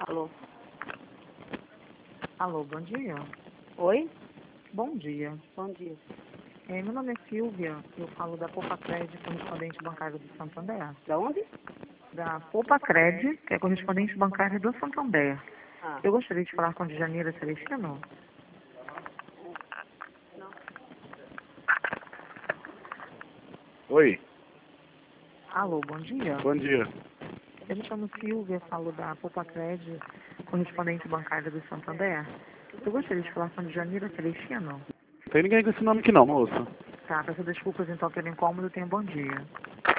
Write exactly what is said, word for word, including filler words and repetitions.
Alô? Alô, bom dia. Oi? Bom dia. Bom dia. É, meu nome é Silvia, eu falo da Poupa Cred, correspondente bancário do Santander. Da onde? Da Poupa Cred, que é correspondente bancário do Santander. Ah, Eu gostaria de falar com a Djanira Celestino. Oi, Alô, bom dia. bom dia. Eu me chamo Silvia, falo da Poupa Cred, correspondente bancário do Santander. Eu gostaria de falar com a Djanira Celestino. Não tem ninguém com esse nome aqui não, moça. Tá, peço desculpas então pelo incômodo, tenha um bom dia.